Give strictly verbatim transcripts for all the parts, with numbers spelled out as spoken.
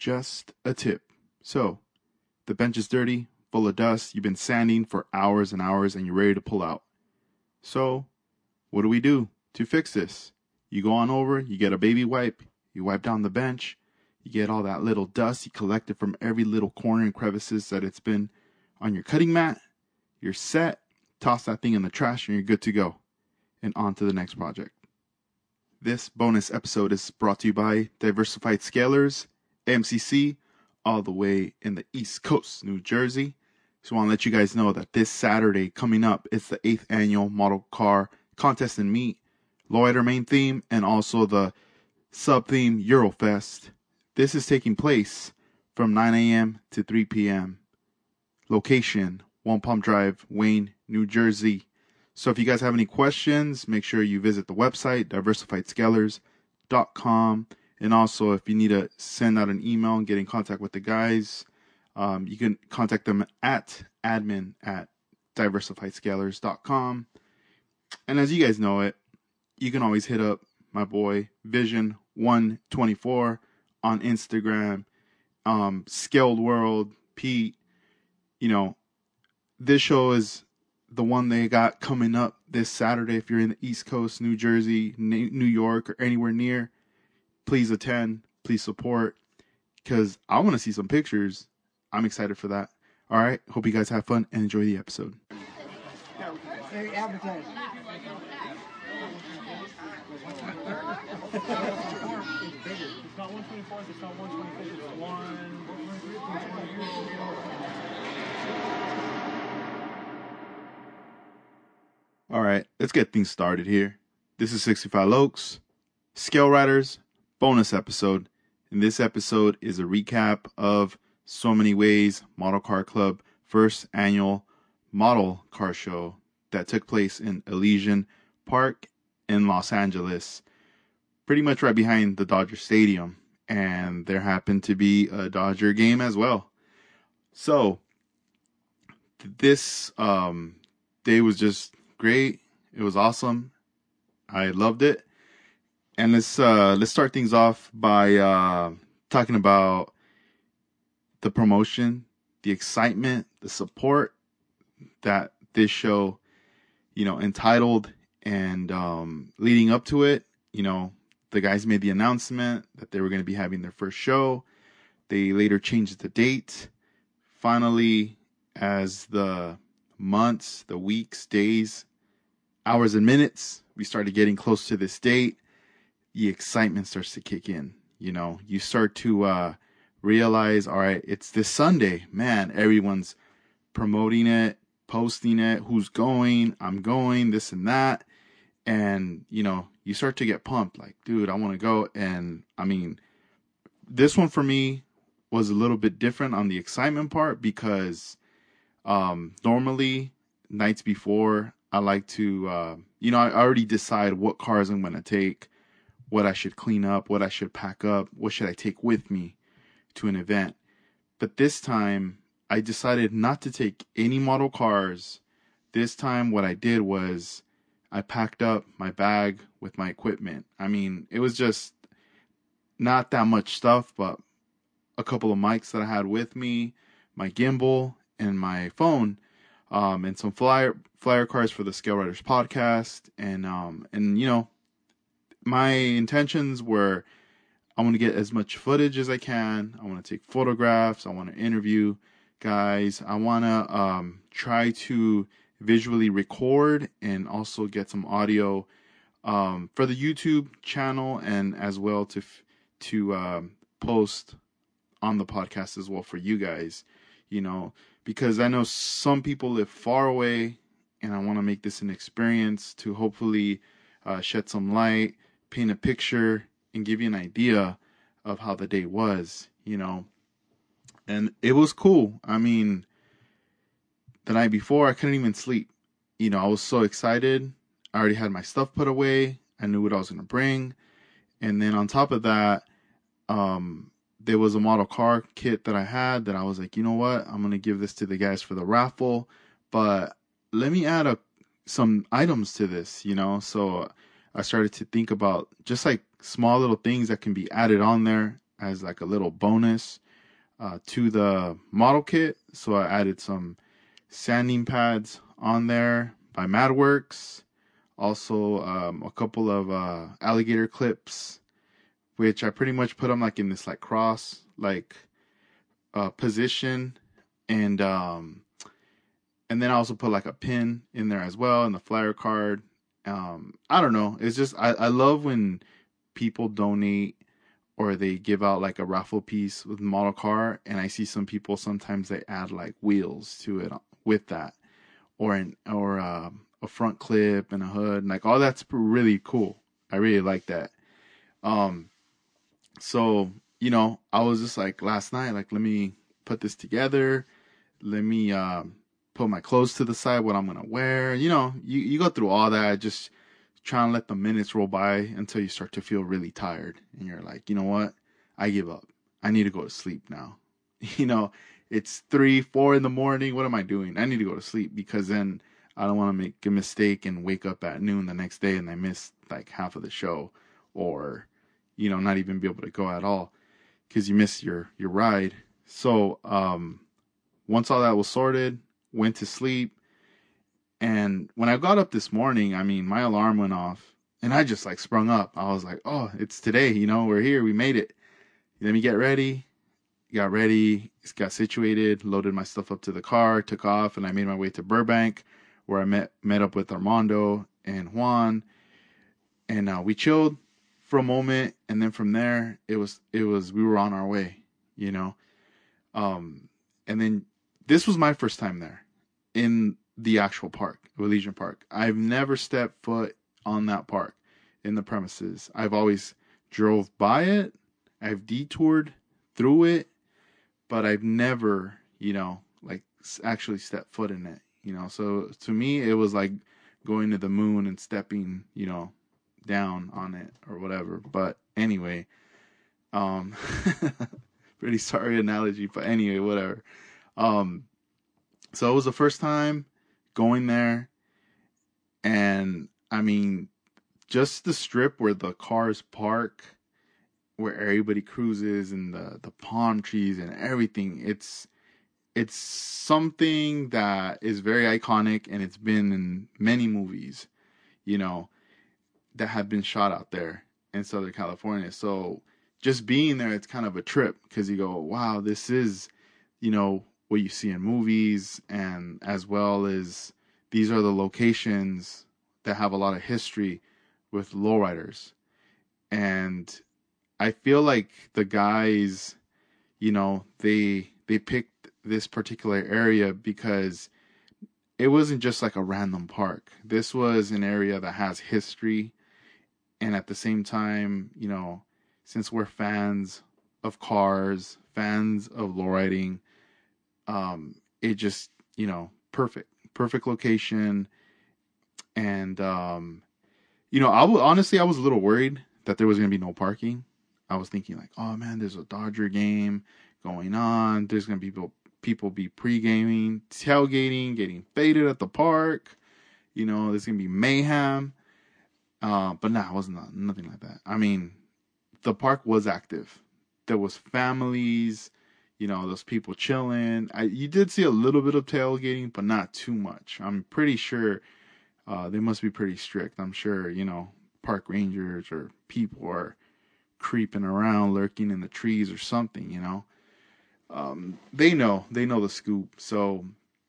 just a tip. So, the bench is dirty, full of dust, you've been sanding for hours and hours, and you're ready to pull out. So, what do we do to fix this? You go on over, you get a baby wipe, you wipe down the bench, you get all that little dust you collected from every little corner and crevices that it's been on your cutting mat. You're set, toss that thing in the trash, and you're good to go. And on to the next project. This bonus episode is brought to you by Diversified Scalers, A M C C, all the way in the East Coast, New Jersey. Just want to let you guys know that this Saturday coming up, it's the eighth annual Model Car Contest and Meet, Lowrider main theme, and also the sub-theme Eurofest. This is taking place from nine a.m. to three p.m. Location, One Palm Drive, Wayne, New Jersey. So if you guys have any questions, make sure you visit the website, diversified scalers dot com. And also, if you need to send out an email and get in contact with the guys, um, you can contact them at admin at diversified scalers dot com. And as you guys know it, you can always hit up my boy Vision one twenty-four on Instagram, um, Scaled World, Pete. You know, this show is the one they got coming up this Saturday. If you're in the East Coast, New Jersey, New York, or anywhere near, please attend, please support, because I want to see some pictures. I'm excited for that. All right, hope you guys have fun and enjoy the episode. It's not one twenty-four, it's not one twenty-six, it's one. All right, let's get things started here. This is sixty-five Lokes, Scale Riders, bonus episode. And this episode is a recap of So Many Ways Model Car Club first annual model car show that took place in Elysian Park in Los Angeles, pretty much right behind the Dodger Stadium. And there happened to be a Dodger game as well. So this um, day was just great. It was awesome. I loved it. And let's uh, let's start things off by uh, talking about the promotion, the excitement, the support that this show, you know, entitled, and um, leading up to it. You know, the guys made the announcement that they were going to be having their first show. They later changed the date. Finally, as the months, the weeks, days, hours, and minutes, we started getting close to this date, the excitement starts to kick in. You know, you start to uh, realize, all right, it's this Sunday. Man, everyone's promoting it, posting it, who's going, I'm going, this and that. And, you know, you start to get pumped, like, dude, I want to go. And, I mean, this one for me was a little bit different on the excitement part because um, normally, nights before, I like to, uh, you know, I already decide what cars I'm going to take, what I should clean up, what I should pack up, what should I take with me to an event. But this time, I decided not to take any model cars. This time, what I did was I packed up my bag with my equipment. I mean, it was just not that much stuff, but a couple of mics that I had with me, my gimbal, and my phone, um, and some flyer flyer cards for the Scale Riders podcast. And, um, and you know, my intentions were I want to get as much footage as I can. I want to take photographs. I want to interview guys. I want to um, try to visually record and also get some audio um, for the YouTube channel, and as well to to um, post on the podcast as well for you guys, you know, because I know some people live far away, and I want to make this an experience to hopefully uh, shed some light, paint a picture, and give you an idea of how the day was, you know. And it was cool. I mean, the night before, I couldn't even sleep. You know, I was so excited. I already had my stuff put away. I knew what I was going to bring. And then on top of that, um, there was a model car kit that I had that I was like, you know what? I'm going to give this to the guys for the raffle. But let me add a, some items to this, you know? So I started to think about just like small little things that can be added on there. I as like a little bonus uh, to the model kit. So I added some sanding pads on there by Madworks. Also, um, a couple of uh, alligator clips, which I pretty much put them like in this like cross like uh, position, and um, and then I also put like a pin in there as well, and the flyer card. Um, I don't know. It's just I, I love when people donate or they give out like a raffle piece with model car, and I see some people sometimes they add like wheels to it with that, or an or uh, a front clip and a hood, and like all that's really cool. I really like that. Um, so you know, I was just like last night, like let me put this together. Let me um, put my clothes to the side, what I'm gonna wear. You know, you you go through all that, just trying to let the minutes roll by until you start to feel really tired, and you're like, you know what? I give up. I need to go to sleep now. You know, it's three, four in the morning. What am I doing? I need to go to sleep because then I don't want to make a mistake and wake up at noon the next day and I miss like half of the show, or you know, not even be able to go at all because you miss your your ride. So um, once all that was sorted, went to sleep. And when I got up this morning, I mean, my alarm went off and I just like sprung up. I was like, oh, it's today, you know, we're here, we made it. Let me get ready. Got ready, got situated, loaded my stuff up to the car, took off, and I made my way to Burbank, where I met met up with Armando and Juan, and uh, we chilled for a moment, and then from there, it was it was we were on our way, you know, um, and then this was my first time there in the actual park, Elysian Park. I've never stepped foot on that park in the premises. I've always drove by it, I've detoured through it, but I've never, you know, like actually stepped foot in it, you know. So to me, it was like going to the moon and stepping, you know, down on it or whatever. But anyway, um, pretty sorry analogy, but anyway, whatever. Um, so it was the first time going there, and I mean, just the strip where the cars park, where everybody cruises, and the the palm trees and everything. It's it's something that is very iconic, and it's been in many movies, you know, that have been shot out there in Southern California. So just being there, it's kind of a trip because you go, wow, this is, you know, what you see in movies, and as well as these are the locations that have a lot of history with lowriders. And I feel like the guys, you know, they they picked this particular area because it wasn't just like a random park. This was an area that has history, and at the same time, you know, since we're fans of cars, fans of lowriding, um, it just, you know, perfect, perfect location, and um, you know, I w- honestly I was a little worried that there was gonna be no parking. I was thinking like, oh man, there's a Dodger game going on. There's gonna be people people be pre-gaming, tailgating, getting faded at the park. You know, there's gonna be mayhem. Uh, but nah, it wasn't not, nothing like that. I mean, the park was active. There was families, you know, those people chilling. I, you did see a little bit of tailgating, but not too much. I'm pretty sure uh, they must be pretty strict. I'm sure, you know, park rangers or people are creeping around, lurking in the trees or something, you know. Um, they know, they know the scoop. So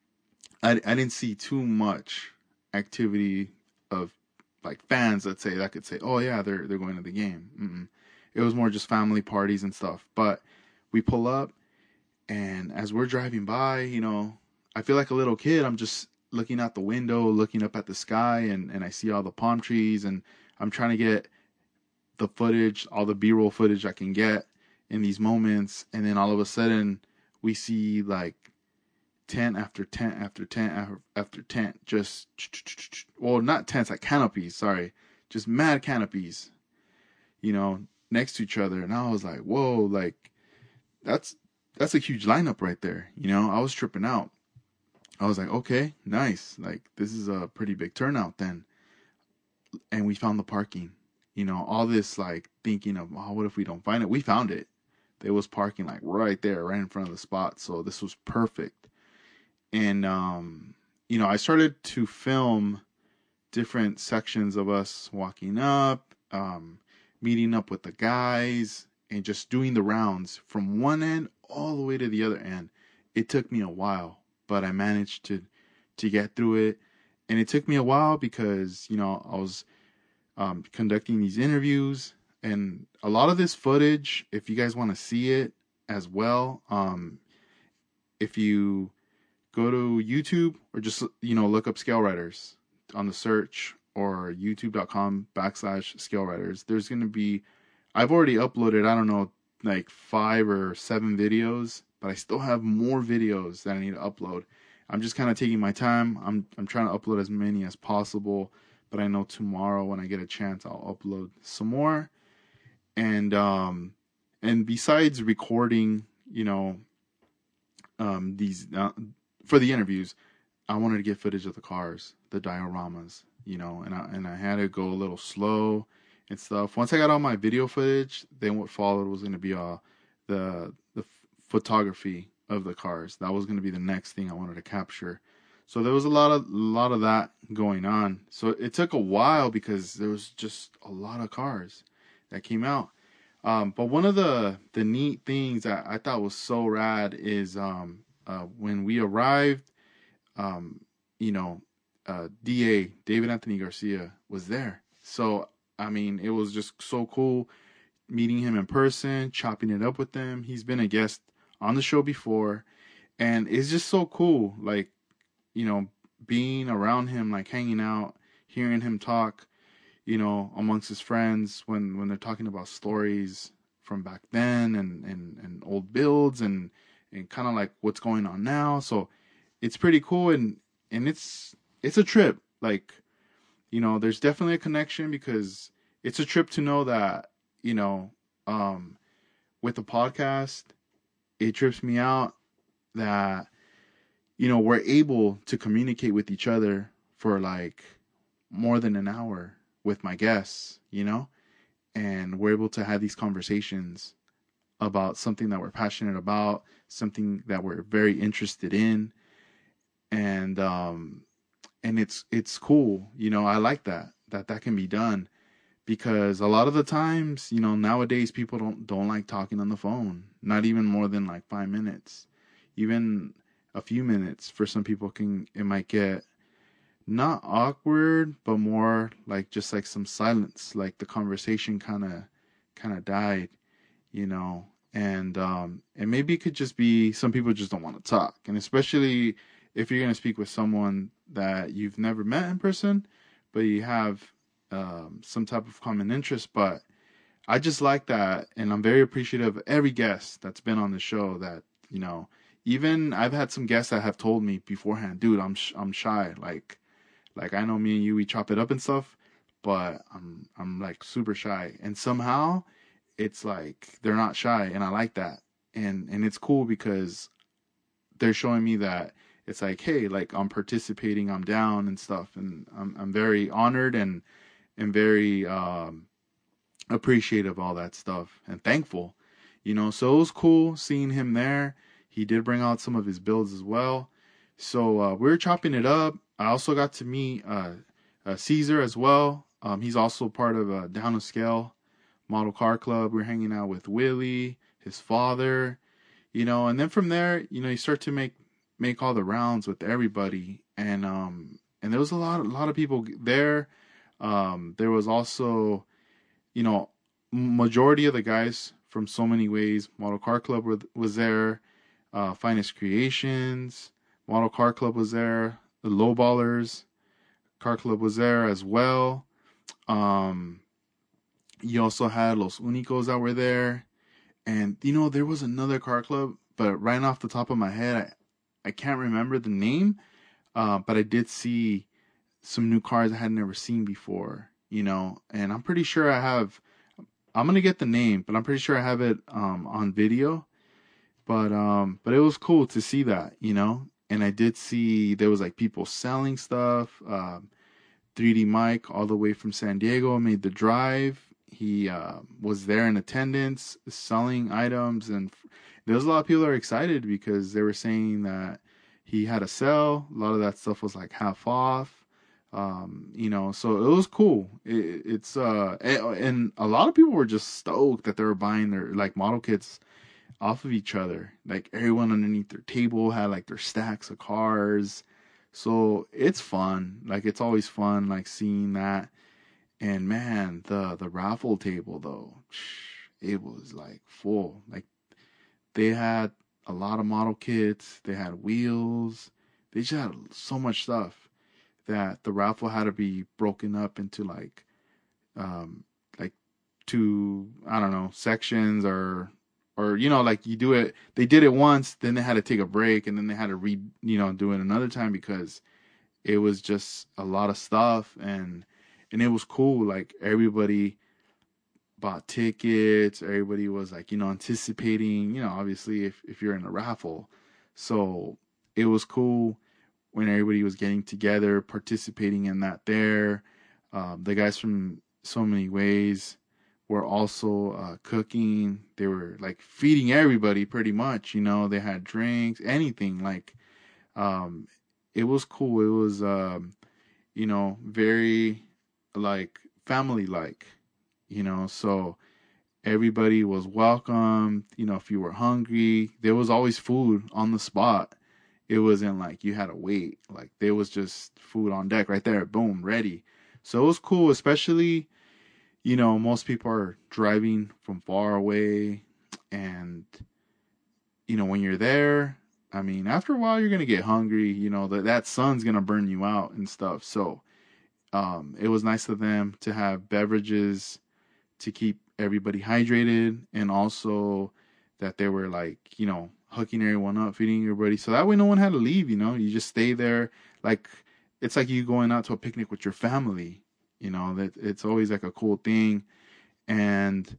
I, I didn't see too much activity of like fans, let's say, that could say, oh yeah, they're they're going to the game. Mm-mm. It was more just family parties and stuff. But we pull up, and as we're driving by, you know, I feel like a little kid. I'm just looking out the window, looking up at the sky, and, and I see all the palm trees, and I'm trying to get the footage, all the B-roll footage I can get in these moments. And then all of a sudden, we see like tent after tent after tent after, after tent, just, well, not tents, like canopies, sorry, just mad canopies, you know, next to each other. And I was like, whoa, like, that's, that's a huge lineup right there. You know, I was tripping out. I was like, okay, nice. Like, this is a pretty big turnout then. And we found the parking. You know, all this like thinking of, oh, what if we don't find it? We found it. They was parking like right there, right in front of the spot. So this was perfect. And, um, you know, I started to film different sections of us walking up, um, meeting up with the guys, and just doing the rounds from one end all the way to the other end. It took me a while, but I managed to to get through it. And it took me a while because, you know, I was um, conducting these interviews, and a lot of this footage, if you guys want to see it as well, um, if you go to YouTube or just, you know, look up Scale Writers on the search, or youtube.com backslash Scale Writers, there's going to be, I've already uploaded, I don't know, like five or seven videos, but I still have more videos that I need to upload. I'm just kind of taking my time. I'm I'm trying to upload as many as possible, but I know tomorrow when I get a chance, I'll upload some more. And um, and besides recording, you know, um, these uh, for the interviews, I wanted to get footage of the cars, the dioramas, you know, and I and I had to go a little slow and stuff. Once I got all my video footage, then what followed was going to be uh the the photography of the cars. That was going to be the next thing I wanted to capture. So there was a lot of a lot of that going on. So it took a while because there was just a lot of cars that came out. Um, but one of the the neat things that I thought was so rad is um, uh, when we arrived, um, you know, uh, D A David Anthony Garcia was there. So I mean, it was just so cool meeting him in person, chopping it up with him. He's been a guest on the show before, and it's just so cool, like, you know, being around him, like hanging out, hearing him talk, you know, amongst his friends when when they're talking about stories from back then, and and, and old builds, and and kind of like what's going on now. So it's pretty cool, and and it's it's a trip, like, you know, there's definitely a connection, because it's a trip to know that, you know, um with the podcast, it trips me out that, you know, we're able to communicate with each other for like more than an hour with my guests, you know, and we're able to have these conversations about something that we're passionate about, something that we're very interested in. And, um, and it's, it's cool. You know, I like that, that that can be done, because a lot of the times, you know, nowadays people don't, don't like talking on the phone, not even more than like five minutes, even a few minutes for some people can, it might get not awkward, but more like just like some silence, like the conversation kind of, kind of died, you know, and, um, and maybe it could just be some people just don't want to talk. And especially if you're going to speak with someone that you've never met in person, but you have, um, some type of common interest. But I just like that. And I'm very appreciative of every guest that's been on the show that, you know, even I've had some guests that have told me beforehand, dude, I'm, sh- I'm shy. Like, like I know me and you, we chop it up and stuff, but I'm, I'm like super shy. And somehow it's like, they're not shy. And I like that. And, and it's cool because they're showing me that it's like, hey, like I'm participating, I'm down and stuff. And I'm, I'm very honored and, and very, um, appreciative of all that stuff and thankful, you know. So it was cool seeing him there. He did bring out some of his builds as well. So uh, we were chopping it up. I also got to meet uh, uh, Caesar as well. Um, he's also part of uh, Down to Scale Model Car Club. We were hanging out with Willie, his father, you know. And then from there, you know, you start to make make all the rounds with everybody, and um, and there was a lot, a lot of people there. Um, there was also, you know, majority of the guys from So Many Ways Model Car Club were, was there. Uh, Finest Creations Model Car Club was there. The Lowballers Car Club was there as well. Um, you also had Los Unicos that were there. And, you know, there was another car club, but right off the top of my head, I, I can't remember the name. Uh, but I did see some new cars I had never seen before, you know, and I'm pretty sure I have, I'm going to get the name, but I'm pretty sure I have it, um, on video, but, um, but it was cool to see that, you know, and I did see there was like people selling stuff. Um, three D Mike all the way from San Diego made the drive, he uh, was there in attendance selling items, and f- there was a lot of people that were excited because they were saying that he had a sale. A lot of that stuff was like half off. Um, you know, so it was cool. It, it's uh, a- and a lot of people were just stoked that they were buying their like model kits off of each other. Like everyone underneath their table had like their stacks of cars. So it's fun. Like it's always fun, like seeing that. And man, the the raffle table though, it was like full. Like they had a lot of model kits. They had wheels. They just had so much stuff that the raffle had to be broken up into like um like two, I don't know, sections, or or you know, like you do it, they did it once, then they had to take a break, and then they had to re you know do it another time because it was just a lot of stuff. and and it was cool. Like everybody bought tickets, everybody was like, you know anticipating, you know obviously if if you're in a raffle. So it was cool when everybody was getting together, participating in that there. Um, the guys from So Many Ways were also uh, cooking. They were like feeding everybody pretty much. You know, they had drinks, anything. Like, um, it was cool. It was, um, you know, very like family like, you know, so everybody was welcome. You know, if you were hungry, there was always food on the spot. It wasn't like you had to wait. Like there was just food on deck right there, boom, ready. So it was cool, especially, you know, most people are driving from far away, and you know, when you're there, I mean, after a while you're gonna get hungry, you know, that that sun's gonna burn you out and stuff. So um it was nice of them to have beverages to keep everybody hydrated, and also that they were like, you know, hooking everyone up, feeding everybody. So that way no one had to leave, you know, you just stay there. Like, it's like you going out to a picnic with your family, you know, that it's always like a cool thing. And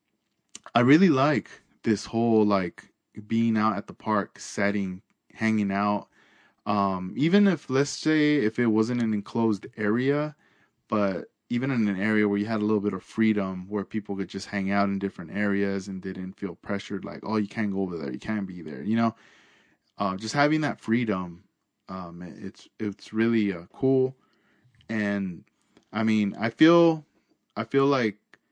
I really like this whole like being out at the park setting, hanging out. Um, even if, let's say, if it wasn't an enclosed area, but even in an area where you had a little bit of freedom, where people could just hang out in different areas and didn't feel pressured, like, oh, you can't go over there, you can't be there, you know, uh, just having that freedom, um, it's it's really uh, cool. And I mean, I feel I feel like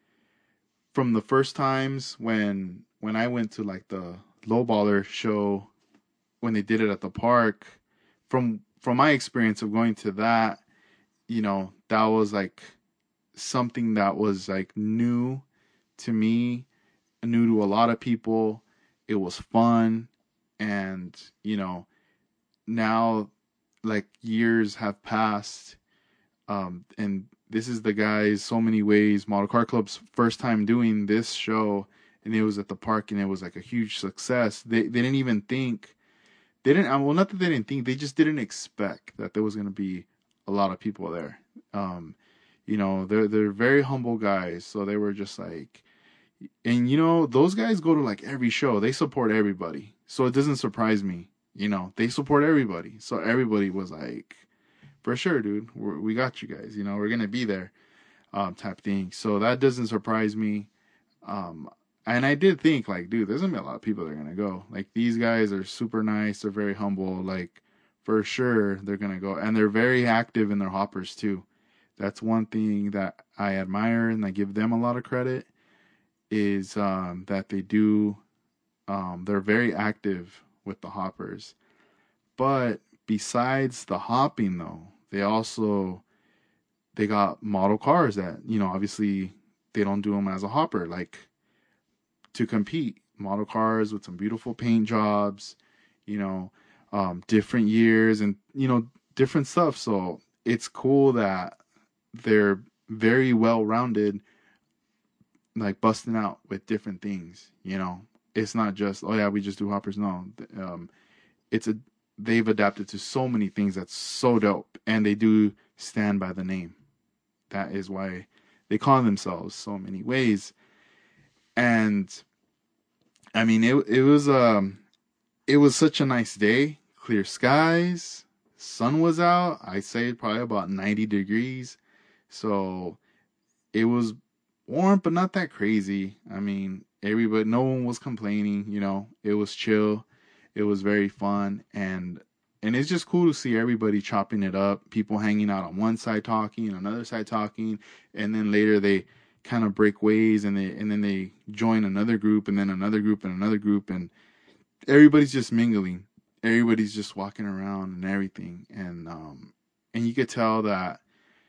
from the first times when when I went to like the lowballer show when they did it at the park, from from my experience of going to that, you know, that was like something that was like new to me, new to a lot of people. It was fun. And, you know, now like years have passed. Um, and this is the guys, So Many Ways, Model Car Club's first time doing this show. And it was at the park, and it was like a huge success. They, they didn't even think, they didn't, well, not that they didn't think, they just didn't expect that there was going to be a lot of people there. Um, you know, they're they're very humble guys, so they were just like, and you know, those guys go to like every show. They support everybody, so it doesn't surprise me. You know, they support everybody, so everybody was like, for sure, dude, we're, we got you guys. You know, we're gonna be there, um, type thing. So that doesn't surprise me. Um, and I did think like, dude, there's gonna be a lot of people that are gonna go. Like these guys are super nice. They're very humble. Like for sure, they're gonna go, and they're very active in their hoppers too. That's one thing that I admire, and I give them a lot of credit, is um, that they do, um, they're very active with the hoppers. But besides the hopping though, they also, they got model cars that, you know, obviously they don't do them as a hopper, like to compete. Model cars with some beautiful paint jobs, you know, um, different years and, you know, different stuff. So it's cool that they're very well rounded, like busting out with different things. You know, it's not just, oh yeah, we just do hoppers. No, um, it's a, they've adapted to so many things that's so dope, and they do stand by the name. That is why they call themselves So Many Ways. And I mean, it it was um it was such a nice day, clear skies, sun was out. I say probably about ninety degrees, so it was warm, but not that crazy. I mean, everybody, no one was complaining. You know, it was chill. It was very fun, and and it's just cool to see everybody chopping it up. People hanging out on one side talking, another side talking, and then later they kind of break ways, and they and then they join another group, and then another group, and another group, and everybody's just mingling. Everybody's just walking around and everything, and um, and you could tell that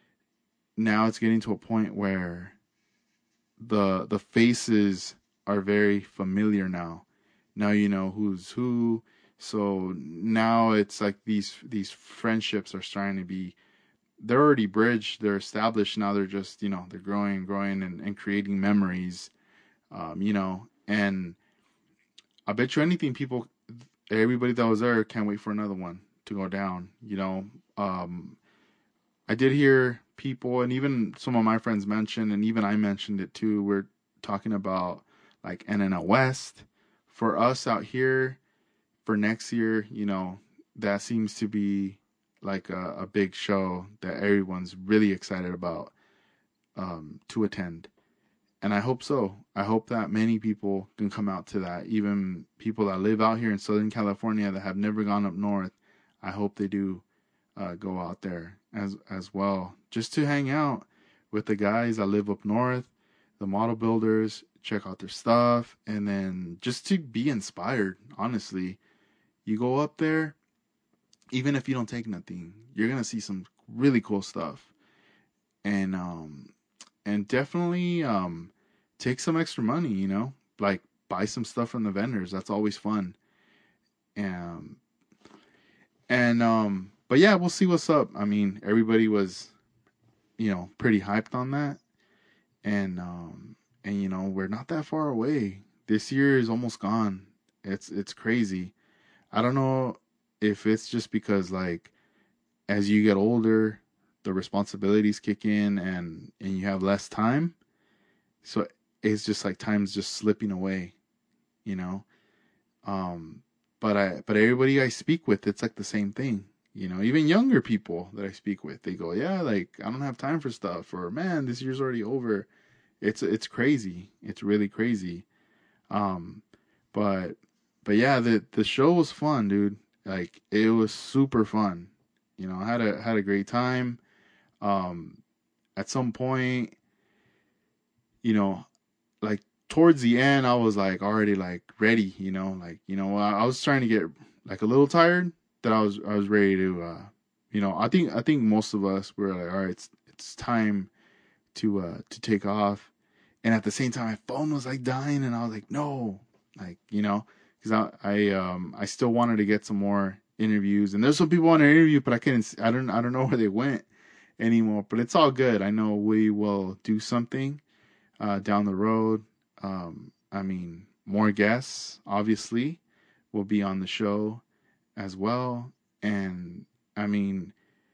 now it's getting to a point where the the faces are very familiar now. Now you know who's who. So now it's like these these friendships are starting to be, they're already bridged, they're established. Now they're just, you know, they're growing and growing and, and creating memories. Um, you know, and I bet you anything people, everybody that was there can't wait for another one to go down, you know. Um I did hear people, and even some of my friends mentioned, and even I mentioned it too. We're talking about like N N L West for us out here for next year. You know, that seems to be like a, a big show that everyone's really excited about um, to attend. And I hope so. I hope that many people can come out to that. Even people that live out here in Southern California that have never gone up north, I hope they do uh, go out there as as well, just to hang out with the guys that live up north, the model builders, check out their stuff, and then just to be inspired. Honestly, you go up there, even if you don't take nothing, you're gonna see some really cool stuff, and um, and definitely um, take some extra money. You know, like buy some stuff from the vendors. That's always fun. And and um, but yeah, we'll see what's up. I mean, everybody was, you know, pretty hyped on that. And um and you know, we're not that far away. This year is almost gone. It's it's crazy. I don't know if it's just because like as you get older, the responsibilities kick in and and you have less time. So it's just like time's just slipping away, you know. Um but I but everybody I speak with, it's like the same thing. You know, even younger people that I speak with, they go, "Yeah, like I don't have time for stuff," or "Man, this year's already over." It's it's crazy. It's really crazy. Um, but but yeah, the the show was fun, dude. Like it was super fun. You know, I had a had a great time. Um, at some point, you know, like towards the end, I was like already like ready. You know, like you know, I, I was trying to get like a little tired. That I was I was ready to. Uh, you know, I think I think most of us were like, all right, it's it's time to uh to take off. And at the same time, my phone was like dying, and I was like, no, like you know, because I I um I still wanted to get some more interviews, and there's some people on the interview, but I couldn't, I don't I don't know where they went anymore. But it's all good. I know we will do something uh, down the road. Um, I mean, more guests obviously will be on the show as well, and I mean,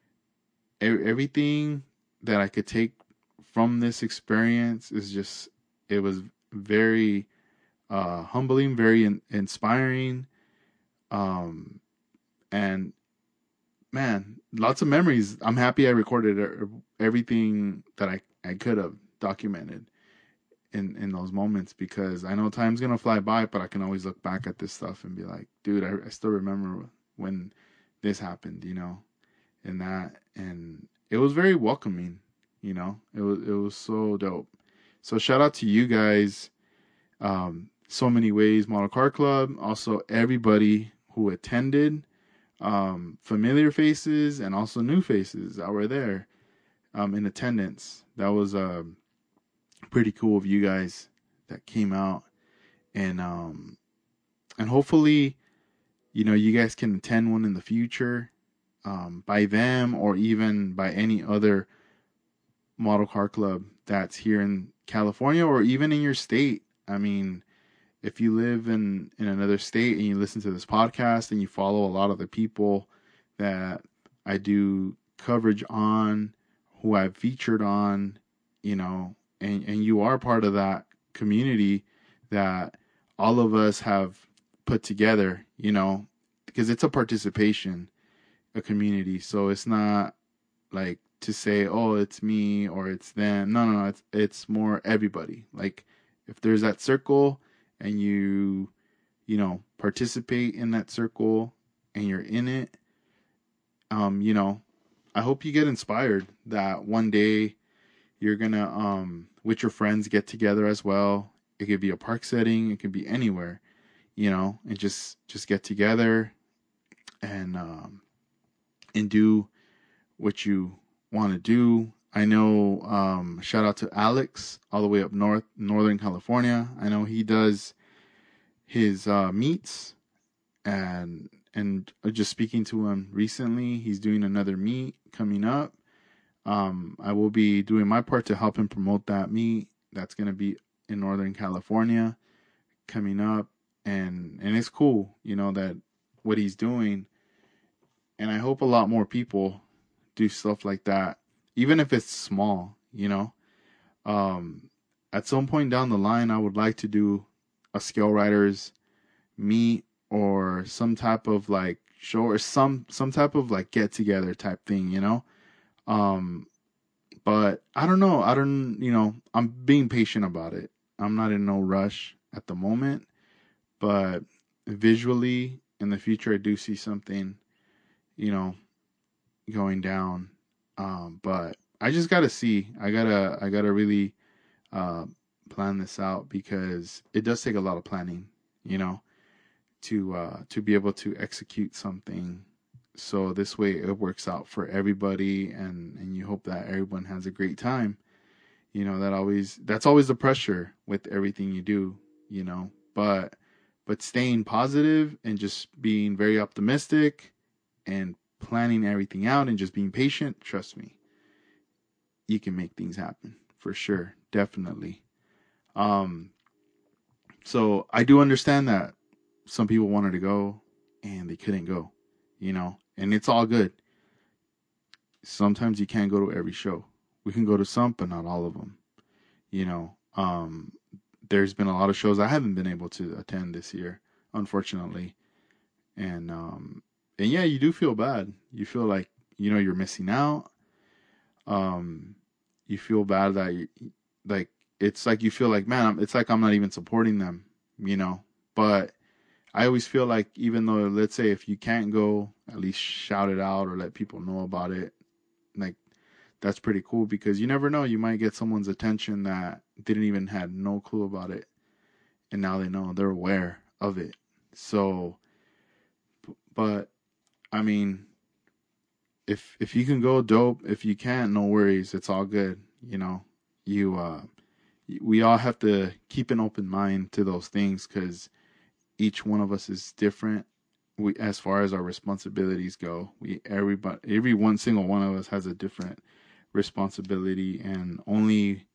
everything that I could take from this experience is just, it was very uh, humbling, very in- inspiring, um, and man, lots of memories. I'm happy I recorded everything that I, I could have documented in, in those moments, because I know time's gonna fly by, but I can always look back at this stuff and be like, dude, I, I still remember when this happened, you know, and that, and it was very welcoming, you know, it was it was so dope. So shout out to you guys, um, so many ways, Model Car Club, also everybody who attended, um, familiar faces and also new faces that were there, um, in attendance. That was uh, pretty cool of you guys that came out, and um, and hopefully, you know, you guys can attend one in the future, um, by them or even by any other model car club that's here in California or even in your state. I mean, if you live in, in another state and you listen to this podcast and you follow a lot of the people that I do coverage on, who I've featured on, you know, and, and you are part of that community that all of us have put together, you know, because it's a participation, a community. So it's not like to say, oh, it's me or it's them. No, no, no. It's it's more everybody. Like if there's that circle and you, you know, participate in that circle and you're in it, um, you know, I hope you get inspired that one day you're gonna, um, with your friends, get together as well. It could be a park setting. It could be anywhere, you know, and just just get together and um, and do what you want to do. I know, um, shout out to Alex all the way up north, Northern California. I know he does his uh, meets, and and just speaking to him recently, he's doing another meet coming up. Um, I will be doing my part to help him promote that meet. That's going to be in Northern California coming up. And, and it's cool, you know, that what he's doing. And I hope a lot more people do stuff like that, even if it's small, you know. Um, at some point down the line, I would like to do a Scale Riders meet or some type of like show or some, some type of like get together type thing, you know. Um, but I don't know. I don't, you know, I'm being patient about it. I'm not in no rush at the moment, but visually in the future, I do see something, you know, going down. Um, but I just gotta see, I gotta, I gotta really, uh, plan this out because it does take a lot of planning, you know, to, uh, to be able to execute something. So this way it works out for everybody, and, and you hope that everyone has a great time. You know, that always, that's always the pressure with everything you do, you know, but, but staying positive and just being very optimistic and planning everything out and just being patient, trust me, you can make things happen for sure. Definitely. Um, so I do understand that some people wanted to go and they couldn't go, you know, and it's all good. Sometimes you can't go to every show. We can go to some, but not all of them. You know, um, there's been a lot of shows I haven't been able to attend this year, unfortunately. And, um, and yeah, you do feel bad. You feel like, you know, you're missing out. Um, you feel bad that you, like, it's like, you feel like, man, I'm, it's like I'm not even supporting them, you know, but I always feel like even though, let's say if you can't go, at least shout it out or let people know about it. Like, that's pretty cool because you never know. You might get someone's attention that didn't even had no clue about it. And now they know, they're aware of it. So, but I mean, if, if you can go, dope. If you can't, no worries. It's all good. You know, you, uh, we all have to keep an open mind to those things because each one of us is different. We, as far as our responsibilities go, we, everybody, every one single one of us has a different responsibility, and only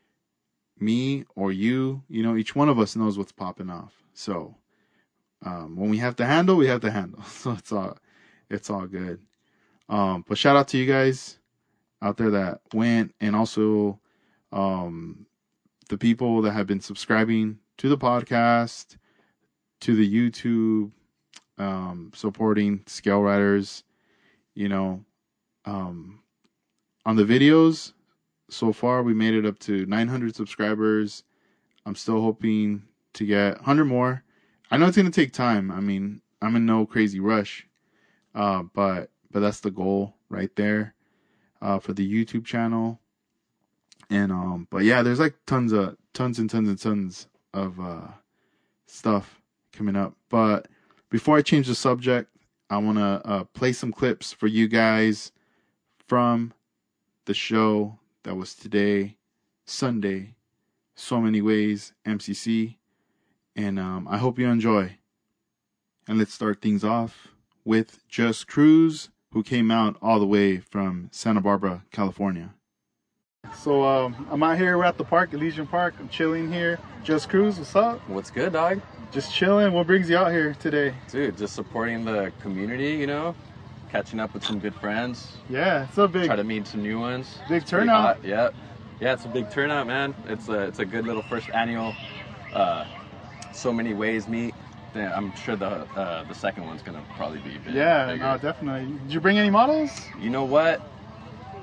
me or you, you know, each one of us knows what's popping off. So, um, when we have to handle, we have to handle. So it's all, it's all good. Um, but shout out to you guys out there that went, and also, um, the people that have been subscribing to the podcast, to the YouTube, um, supporting Scale Riders, you know, um, on the videos. So far, we made it up to nine hundred subscribers. I'm still hoping to get one hundred more. I know it's going to take time. I mean, I'm in no crazy rush. Uh, but, but that's the goal right there, uh, for the YouTube channel. And, um, but yeah, there's like tons of, tons and tons and tons of, uh, stuff coming up. But before I change the subject, I want to uh, play some clips for you guys from the show that was today, Sunday, So Many Ways, M C C. And um, I hope you enjoy. And let's start things off with Just Cruise, who came out all the way from Santa Barbara, California. So um, I'm out here. We're at the park, Elysian Park. I'm chilling here. Just Cruise, what's up? What's good, dog? Just chilling. What brings you out here today? Dude, just supporting the community, you know, catching up with some good friends. Yeah, it's a big. Try to meet some new ones. Big It's pretty turnout. hot, Yeah, yeah, it's a big turnout, man. It's a it's a good little first annual, uh, So Many Ways meet. Then I'm sure the uh, the second one's gonna probably be big. Yeah, bigger. no, definitely. Did you bring any models? You know what?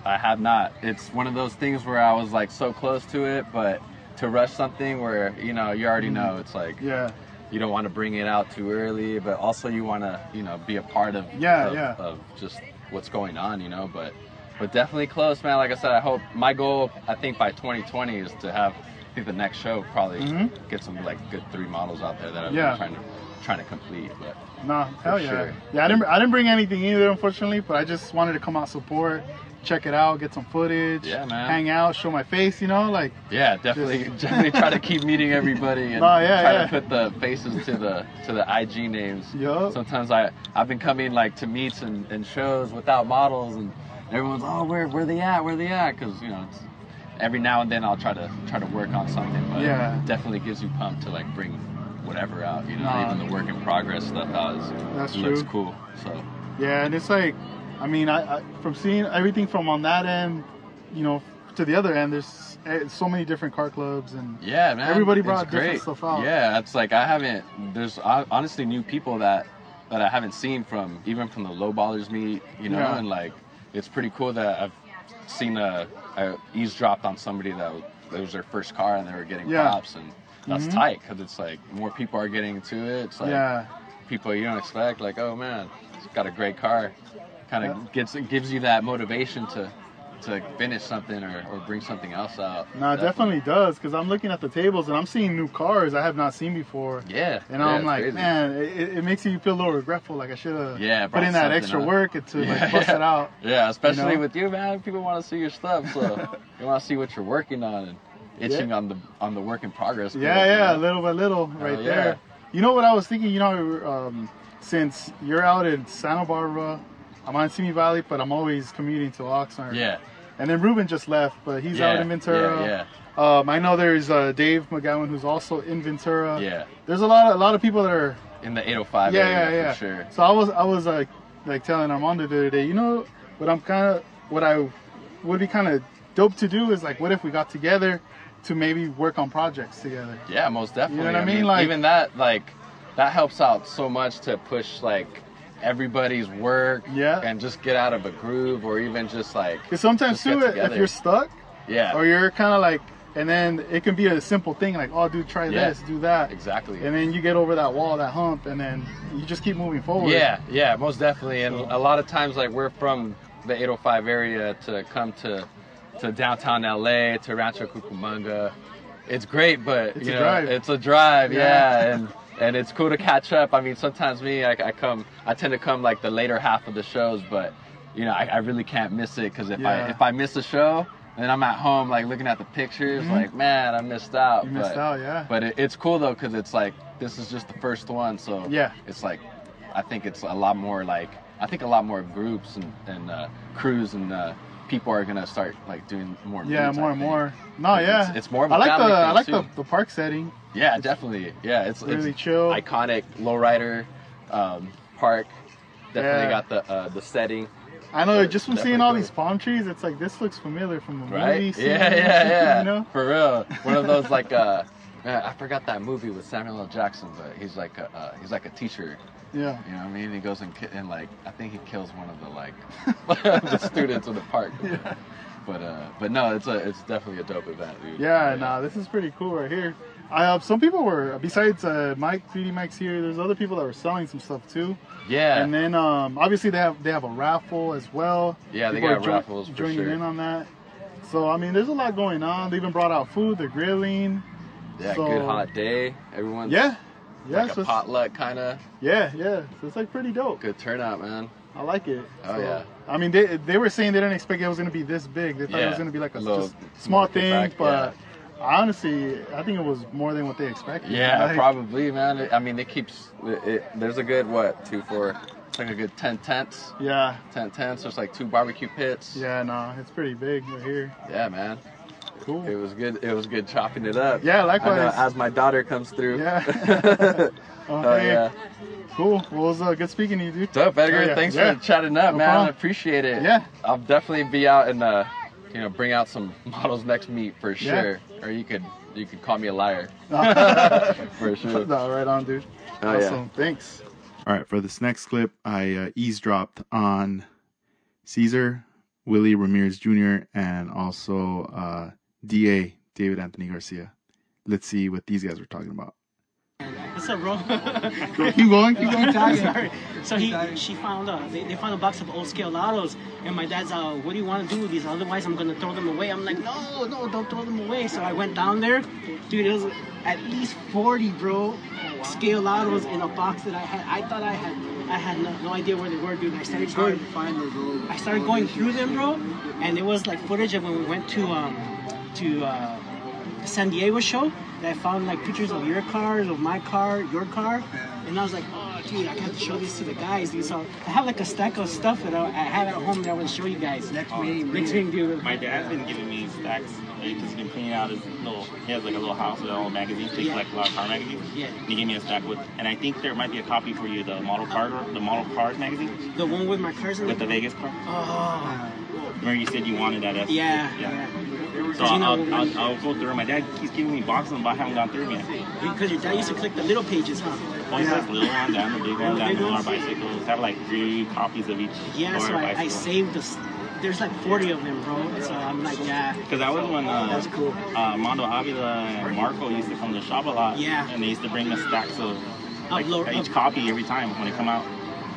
I have not. It's one of those things where I was like so close to it, but to rush something where, you know, you already know it's like, Yeah. you don't want to bring it out too early, but also you want to, you know, be a part of, Yeah, of, yeah. of just what's going on, you know, but, but definitely close, man. Like I said, I hope my goal, I think by twenty twenty is to have, I think the next show probably Mhm. get some like good three models out there that I'm Yeah. trying to, trying to complete, but. No, hell yeah. sure. Yeah, I didn't I didn't bring anything either, unfortunately, but I just wanted to come out, support, check it out, get some footage, Yeah, man. hang out, show my face, you know, like Yeah, definitely, definitely try to keep meeting everybody and No, yeah, try yeah. to put the faces to the to the I G names. Yup. Sometimes I I've been coming like to meets and, and shows without models, and everyone's oh where where they at where they at because you know it's, every now and then I'll try to try to work on something, but Yeah. it definitely gives you pumped to like bring whatever out, you know, Nah. even the work in progress stuff out is That's looks true. cool. So yeah, and it's like, I mean, I, I from seeing everything from on that end, you know, to the other end, there's eh, so many different car clubs and yeah, man, everybody it's brought different great. stuff out. Yeah, it's like I haven't. There's hon- honestly new people that that I haven't seen from even from the low ballers meet, you know, Yeah. and like it's pretty cool that I've seen a, a eavesdropped on somebody that was, that was their first car and they were getting Yeah. props, and that's Mhm. tight because it's like more people are getting to it. It's like Yeah. people you don't expect, like oh man, it's got a great car, kind of Yeah. gets gives you that motivation to to finish something or, or bring something else out. No, it definitely does, because I'm looking at the tables and I'm seeing new cars I have not seen before. Yeah, And yeah, I'm it's like, crazy. man, it, it makes you feel a little regretful. Like I should have Yeah, put brought in that something extra up. work to like Yeah, bust yeah. it out. Yeah, especially You know? with you, man. People want to see your stuff, so they want to see what you're working on and itching on the on the work in progress. Yeah, field, yeah, you know? little by little, right yeah. there. You know what I was thinking? You know, um, since you're out in Santa Barbara, I'm on Simi Valley, but I'm always commuting to Oxnard. Yeah, And then Ruben just left, but he's yeah, out in Ventura. Yeah, Um, I know there's uh, Dave McGowan, who's also in Ventura. yeah, yeah. There's a lot, of, a lot of people that are. In the eight oh five Yeah, area, yeah, yeah. for sure. So I was, I was like, like telling Armando the other day, you know, what I'm kind of, what I would be kind of dope to do is like, what if we got together to maybe work on projects together? Yeah, most definitely. You know what I mean? Like- even that, like, that helps out so much to push like everybody's work. Yeah. And just get out of a groove, or even just like. Because sometimes just get too, if together. you're stuck, Yeah. or you're kind of like, and then it can be a simple thing like, oh, dude, try Yeah. this, do that. Exactly. And then you get over that wall, that hump, and then you just keep moving forward. Yeah, yeah, most definitely. And a lot of times, like, we're from the eight oh five area to come to to downtown L A, to Rancho Cucamonga. It's great, but It's you a know, drive. it's a drive, Yeah. yeah, and and it's cool to catch up. I mean, sometimes me, I, I come, I tend to come like the later half of the shows, but you know, I, I really can't miss it because if Yeah. I if I miss a show, then I'm at home like looking at the pictures, Mhm. like man, I missed out. You missed but, out, yeah. But it, it's cool though because it's like this is just the first one, so Yeah. it's like I think it's a lot more like I think a lot more groups and, and uh, crews and uh, people are gonna start like doing more. Yeah, meets, more I and think. more. No, It's- yeah. it's more of a I like the family I thing, like too. the, the park setting. Yeah, definitely. Yeah, it's Really it's chill. iconic lowrider um, park. Definitely Yeah. got the uh, the setting. I know, Yeah, just from definitely seeing all cool. these palm trees, it's like this looks familiar from the Right? movie. scene Yeah, or yeah, something, yeah. You know? For real. One of those like uh, man, I forgot that movie with Samuel L. Jackson, but he's like a uh, he's like a teacher. Yeah. You know what I mean? He goes and, ki- and like I think he kills one of the like the students in the park. Yeah. But uh, but no, it's a it's definitely a dope event, dude. Yeah, nah, this is pretty cool right here. I, uh, some people were, besides uh, Mike, three D Mike's here, there's other people that were selling some stuff too. Yeah. And then um, obviously they have they have a raffle as well. Yeah, they People got are jo- raffles for joining sure. in on that. So I mean, there's a lot going on. They even brought out food. They're grilling. Yeah, So- good hot day. Everyone's Yeah, yeah, like so a it's- potluck kind of. yeah, yeah. So it's like pretty dope. Good turnout, man. I like it. Oh, So, yeah. I mean, they they were saying they didn't expect it was gonna be this big. They thought it Yeah. was gonna be like a, A little just small market thing, back, but honestly, I think it was more than what they expected. Yeah, Like, probably, man. It- I mean, it keeps. It, it, there's a good what two four. It's like a good ten tents. Yeah, Ten tents. There's like two barbecue pits. yeah, no, it's pretty big right here. Yeah, man. Cool. It was good. It was good chopping it up. Yeah, I likewise. know, as my daughter comes through. Yeah. Oh Okay. yeah. Cool. Well, it was uh, good speaking to you, dude. What's up, Edgar? Oh, yeah. Thanks Yeah. for chatting up, No man. problem. I appreciate it. Yeah. I'll definitely be out and uh, you know, bring out some models next meet for Yeah. sure. Or you could you could call me a liar. For sure. No, right on, dude. Oh, yeah. Awesome. Thanks. All right, for this next clip, I uh, eavesdropped on Caesar Willie Ramirez Junior and also uh, D A David Anthony Garcia. Let's see what these guys are talking about. What's up, bro? Keep going, keep going. Sorry. So he, she found, uh, they, they found a box of old scale lottos, and my dad's, uh, what do you want to do with these? Otherwise, I'm gonna throw them away. I'm like, no, no, don't throw them away. So I went down there, dude. It was at least forty, bro, scale lottos in a box that I had. I thought I had, I had no, no idea where they were, dude. I started going, I started going through them, bro, and it was like footage of when we went to, um, to uh, the San Diego show. I found like pictures of your cars, of my car, your car, and I was like, oh, dude, I have to show this to the guys, dude. So I have like a stack of stuff that I, I have at home that I want to show you guys. Next oh, meeting, next meeting, dude. My dad's been giving me stacks because he's been cleaning out his little. He has like a little house with all magazines. He Yeah. like a lot of car magazines. Yeah. And he gave me a stack with, and I think there might be a copy for you, the model car, the model cars magazine The one with my cars in with it? the Vegas car. Oh, Remember you said you wanted that? S- yeah, yeah. yeah. So you know, I'll, I'll, I'll go through. My dad keeps giving me boxes, but I haven't gone through them yet. Because your dad used to click the little pages, huh? Points like little ones and the big ones The and big the our ones? bicycles. Have like three copies of each. Yeah, so our I, I bicycle. saved this. There's like forty of them, bro. So I'm like, yeah. Because that was when uh, That's cool. uh, Mondo Avila and Marco used to come to the shop a lot. Yeah. And they used to bring us stacks of like, Upload- each up- copy every time when they come out.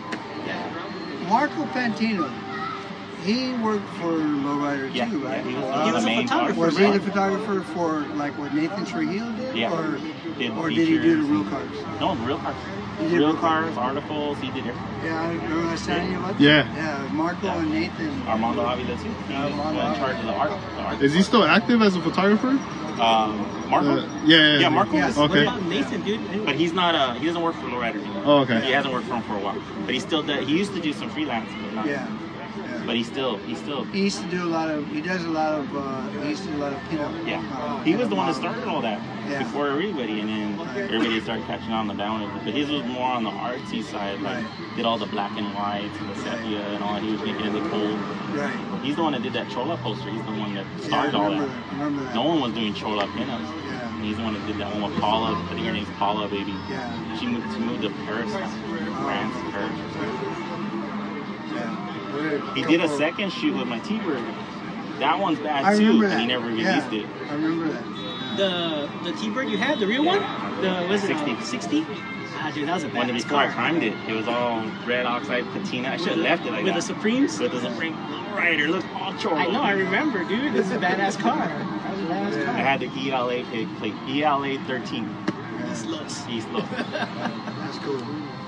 Marco Pantino, he worked for Lowrider Yeah, too, yeah, right? he was, Uh, he He was the a main photographer, was photographer. he the photographer for like what Nathan Trujillo did? Yeah. Or Did or did he do the features. real cars? No, real cars. He did Real real cars, articles, he did everything. Yeah, I remember I was telling you about that? Yeah. Yeah, Marco and Nathan. Armando Avila too. He was Armando in charge of the art. The art. Is he still active as a photographer? Um, Marco? Uh, yeah, yeah, Yeah, Marco Yes. is. Okay. What about Nathan, dude? But he's not. Uh, he doesn't work for Lowrider anymore. Oh, okay. He hasn't worked for him for a while. But he still does. He used to do some freelance, but not. Yeah. But he still. He still. He used to do a lot of. He does a lot of. Uh, he used to do a lot of pinup. Yeah, uh, he was the one that pinup started all that Yeah. before everybody, and then everybody started catching on the down. But his was more on the artsy side, like Right. did all the black and whites and the sepia and all that. He was making it look cool. Right. He's the one that did that Chola poster. He's the one that Yeah, I started all remember that. that. I remember that. No one was doing Chola pinups. Yeah. And he's the one that did that one with Paula. I think her name's Paula, baby. Yeah. She moved to move to Paris, France, Paris. Yeah. He did a second shoot with my T-Bird. That one's bad I too, remember and that. he never yeah. released it. I remember that. The the T-Bird you had, the real one? The was it sixty. uh, sixty? Ah, dude, that was a When badass before I car. primed it, it was all red oxide patina. I should have left it like With that. the Supremes? With the Supreme Rider, look all chorro. I know, I remember, dude. This is a badass car. That was a badass I car. had the E L A plate, plate E L A thirteen. East Los. East Los. That's cool.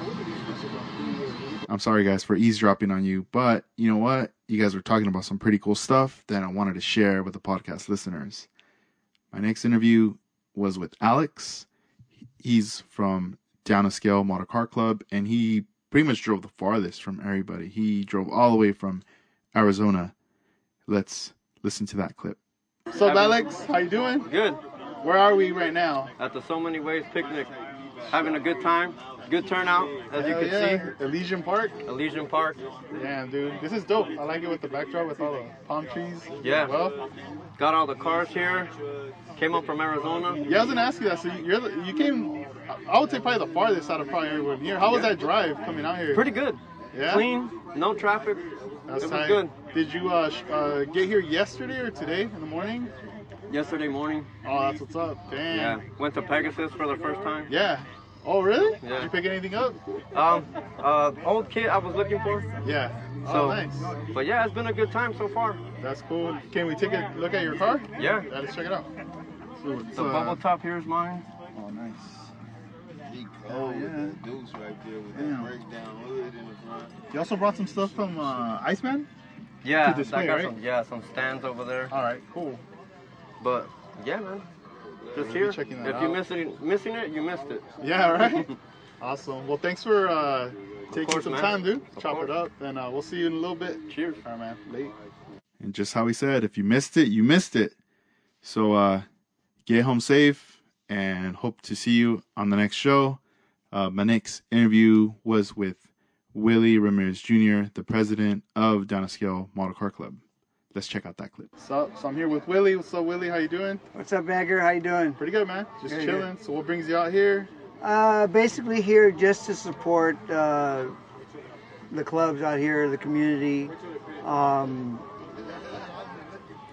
I'm sorry, guys, for eavesdropping on you, but you know what? You guys were talking about some pretty cool stuff that I wanted to share with the podcast listeners. My next interview was with Alex. He's from Down a Scale Model Car Club, and he pretty much drove the farthest from everybody. He drove all the way from Arizona. Let's listen to that clip. What's up, Alex? How you doing? Good. Where are we right now? At the So Many Ways picnic. Having a good time. Good turnout, as you Hell can yeah. Elysian Park. see. Elysian Park. Yeah, dude. This is dope. I like it with the backdrop with all the palm trees. Yeah. Well, Got all the cars here. Came up from Arizona. yeah, I was gonna ask you that. So you're the, you came. I would say probably the farthest out of probably everyone here. How was that drive coming out here? Pretty good. Yeah. Clean, no traffic. That's it was tight. good. Did you uh, sh- uh, get here yesterday or today in the morning? Yesterday morning. Oh, that's what's up. Damn. Yeah. Went to Pegasus for the first time. Yeah. Oh, really? Yeah. Did you pick anything up? Um, uh, old kit I was looking for. Yeah. So, Oh, nice. But yeah, it's been a good time so far. That's cool. Can we take a look at your car? Yeah. Yeah, let's check it out. So it's, The uh, bubble top here is mine. Oh, nice. Oh yeah. yeah, deuce right there with Damn. that breakdown hood in the front. You also brought some stuff from uh, Iceman? Yeah, To display, I got right? some. Yeah, some stands over there. All right, cool. But yeah, man, just We'll be here. checking If that you out. miss it, missing it, you missed it. Yeah, right? Awesome. Well, thanks for uh, taking course, some man. time, dude. Of Chop course. it up, and uh, we'll see you in a little bit. Cheers. All right, man. Late. And just how he said, if you missed it, you missed it. So uh, get home safe and hope to see you on the next show. Uh, my next interview was with Willie Ramirez Junior, the president of Down a Scale Model Car Club. Let's check out that clip. So, so I'm here with Willie. What's up, Willie? How you doing? What's up, Bagger? How you doing? Pretty good, man. Just Good, chilling. So what brings you out here? Uh, basically here just to support uh, the clubs out here, the community. Um,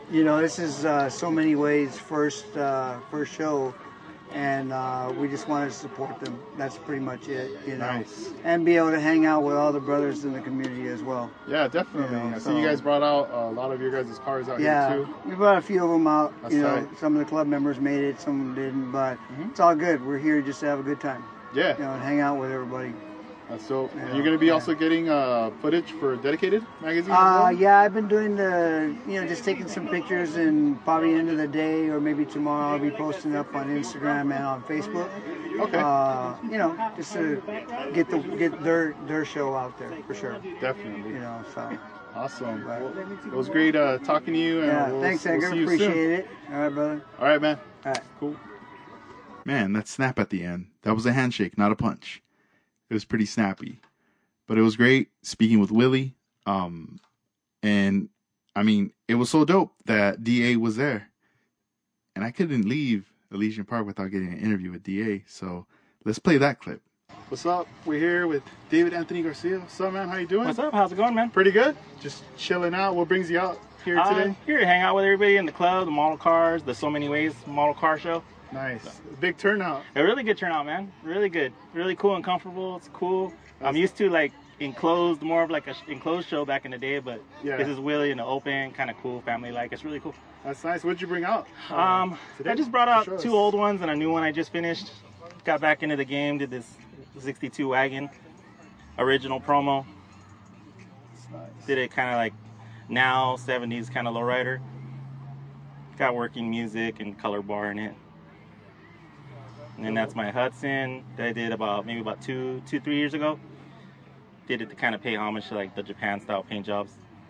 you know, this is uh, so many ways first uh, first show, and uh, we just wanted to support them. That's pretty much it, you know, Nice. and be able to hang out with all the brothers in the community as well. Yeah, definitely. You know, I so- see you guys brought out a lot of your guys' cars out Yeah, here too. we brought a few of them out. That's you know, tight. some of the club members made it, some of them didn't, but Mhm. it's all good. We're here just to have a good time, Yeah, you know, and hang out with everybody. that's dope. And Yeah, you're gonna be yeah. also getting uh, footage for Dedicated magazine. as Uh, well? yeah, I've been doing the, you know, just taking some pictures, and probably end of the day or maybe tomorrow I'll be posting up on Instagram and on Facebook. Okay, Uh, you know, just to get the get their their show out there for sure. definitely. You know, so Awesome. Well, it was great uh, talking to you. And yeah, we'll, thanks, we'll Edgar. see you Appreciate soon. it. All right, brother. All right, man. All right. Cool. Man, that snap at the end. That was a handshake, not a punch. It was pretty snappy. But it was great speaking with Willie. Um, and I mean, it was so dope that D A was there. And I couldn't leave Elysian Park without getting an interview with D A. So let's play that clip. What's up? We're here with David Anthony Garcia. What's up, man? How you doing? What's up? How's it going, man? Pretty good. Just chilling out. What brings you out here Uh, today? here to hang out with everybody in the club, the model cars, the So Many Ways model car show. Nice. Big turnout. A really good turnout, man. Really good. Really cool and comfortable. It's cool. I'm used to like enclosed, more of like a sh- enclosed show back in the day, but Yeah. this is really in the open, kind of cool, family-like. It's really cool. That's nice. What'd you bring out? uh, Um, today? I just brought To out show us. two old ones and a new one I just finished. Got back into the game, did this sixty-two wagon, original promo. That's nice. Did it kind of like now, seventies kind of lowrider. Got working music and color bar in it. And then that's my Hudson that I did about maybe about two, two, three years ago. Did it to kind of pay homage to like the Japan style paint jobs.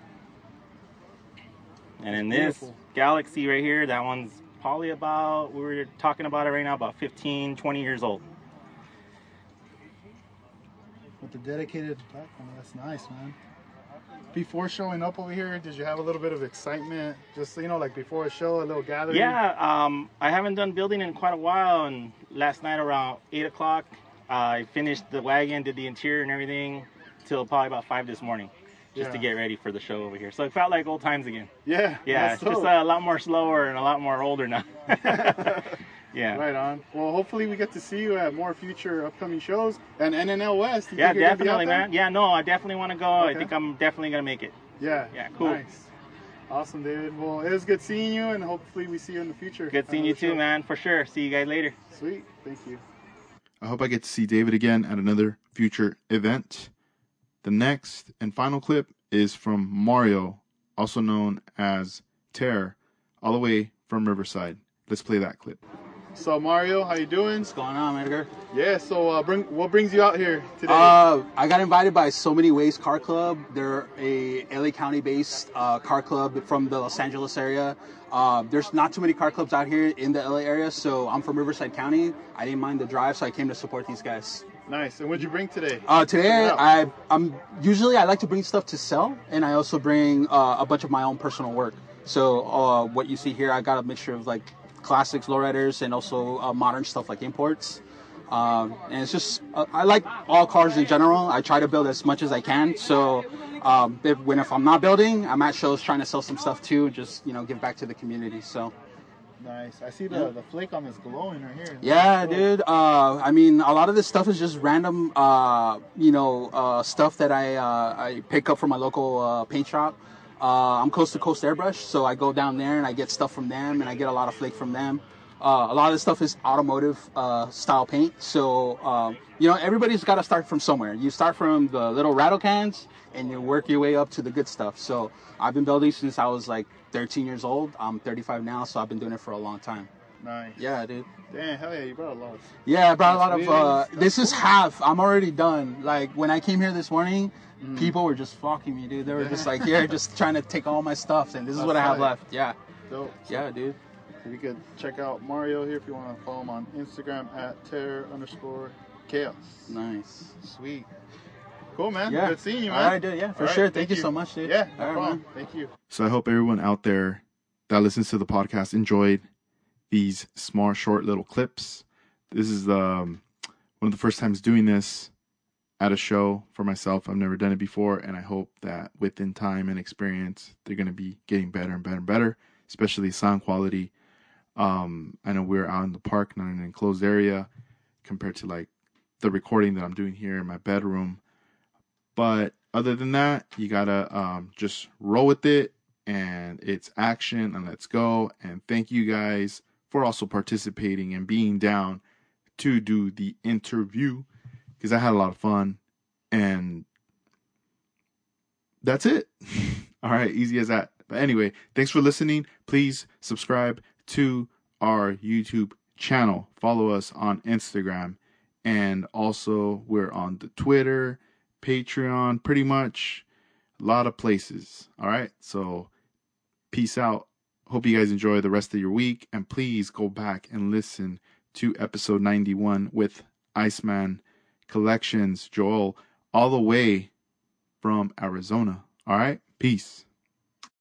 And then this Beautiful. Galaxy right here, that one's probably about, we were talking about it right now, about fifteen, twenty years old. With the dedicated platform. That's nice, man. Before showing up over here, did you have a little bit of excitement? Just, you know, like before a show, a little gathering? Yeah, um, I haven't done building in quite a while, and last night around eight o'clock, uh, I finished the wagon, did the interior and everything, till probably about five this morning, just to Yeah. get ready for the show over here. So it felt like old times again. Yeah. Yeah, that's it's just dope. a lot more slower and a lot more older now. Yeah. Right on. Well, hopefully we get to see you at more future upcoming shows. And N N L West. you Yeah, think you're gonna be out definitely, there? man. Yeah, no, I definitely want to go. I Okay. think I'm definitely going to make it. Yeah. Yeah, cool. Nice. Awesome, David. Well, it was good seeing you, and hopefully we see you in the future. Good seeing you Another too, show. man, for sure. See you guys later. Sweet. Thank you. I hope I get to see David again at another future event. The next and final clip is from Mario, also known as Terror, all the way from Riverside. Let's play that clip. So Mario, how you doing? What's going on, Edgar? Yeah. So uh, bring what brings you out here today? Uh, I got invited by So Many Ways Car Club. They're a L A County-based uh, car club from the Los Angeles area. Uh, there's not too many car clubs out here in the L A area, so I'm from Riverside County. I didn't mind the drive, so I came to support these guys. Nice. And what'd you bring today? Uh, today, Check it out. I I'm usually I like to bring stuff to sell, and I also bring uh, a bunch of my own personal work. So uh, what you see here, I got a mixture of like classics, lowriders, and also uh, modern stuff like imports. Um, and it's just uh, I like all cars in general. I try to build as much as I can. So um, if, when if I'm not building, I'm at shows trying to sell some stuff too. Just you know, give back to the community. So. Nice. I see the, the flake on this glowing right here. Yeah, Cool. dude. Uh, I mean, a lot of this stuff is just random, uh, you know, uh, stuff that I uh, I pick up from my local uh, paint shop. Uh, I'm Coast to Coast Airbrush, so I go down there and I get stuff from them, and I get a lot of flake from them. Uh, a lot of this stuff is automotive uh, style paint, so um, you know, everybody's got to start from somewhere. You start from the little rattle cans, and you work your way up to the good stuff. So I've been building since I was like thirteen years old. I'm thirty-five now, so I've been doing it for a long time. Nice. Yeah, dude. Damn, hell yeah, you brought a lot. Yeah, I brought a lot That's of. Uh, weird. this is half. I'm already done. Like when I came here this morning, people were just flocking me, dude. They were just like, "Here, just trying to take all my stuff," and this is That's what I have right. left. Yeah, Dope. yeah, dude. So you could check out Mario here if you want to follow him on Instagram at terror underscore chaos. Nice. Sweet. Cool, man. Yeah. Good seeing you, man. All right, dude. Yeah, for All right, sure. thank Thank, you you. so much, dude. Yeah, no All right, problem. man. Thank you. So I hope everyone out there that listens to the podcast enjoyed these small, short little clips. This is um, one of the first times doing this at a show for myself. I've never done it before, and I hope that within time and experience, they're going to be getting better and better and better. especially sound quality. Um, I know we're out in the park, not in an enclosed area, compared to like the recording that I'm doing here in my bedroom. But other than that, you gotta um, just roll with it, and it's action, and let's go. And thank you guys for also participating and being down to do the interview, because I had a lot of fun. And that's it. All right, easy as that. But anyway, thanks for listening. Please subscribe to our YouTube channel. Follow us on Instagram. And also, we're on the Twitter, Patreon, pretty much a lot of places. All right, so peace out. Hope you guys enjoy the rest of your week. And please go back and listen to episode ninety-one with Iceman Collections, Joel, all the way from Arizona. All right, peace.